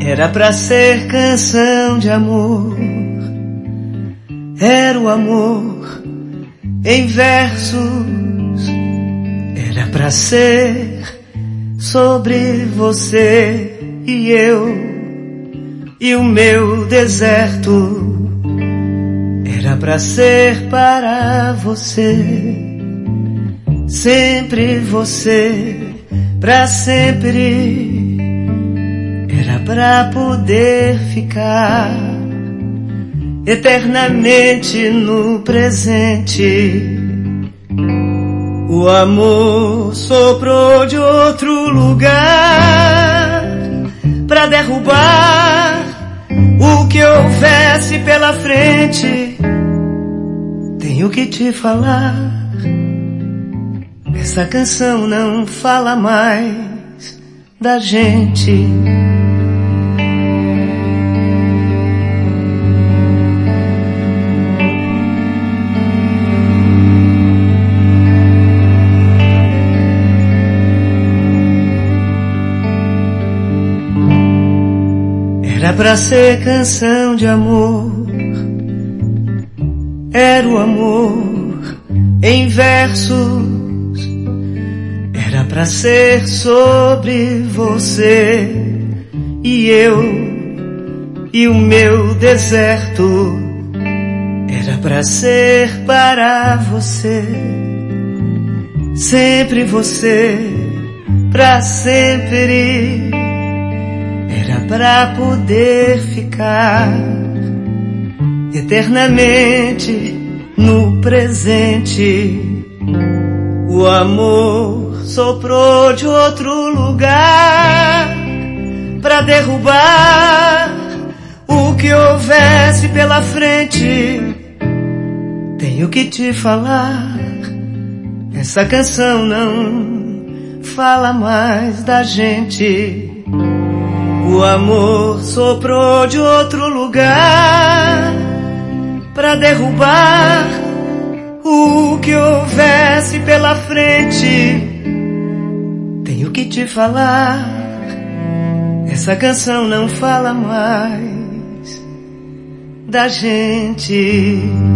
Era pra ser canção de amor, era o amor em versos. Era pra ser sobre você e eu e o meu deserto. Era pra ser para você, sempre você, pra sempre. Era pra poder ficar eternamente no presente. O amor soprou de outro lugar pra derrubar o que houvesse pela frente. Tenho que te falar, essa canção não fala mais da gente. Era pra ser canção de amor, era o amor em versos. Era pra ser sobre você e eu e o meu deserto. Era pra ser para você, sempre você, pra sempre. Era pra poder ficar eternamente no presente. O amor soprou de outro lugar pra derrubar o que houvesse pela frente. Tenho que te falar, essa canção não fala mais da gente. O amor soprou de outro lugar pra derrubar o que houvesse pela frente. Tenho que te falar, essa canção não fala mais da gente.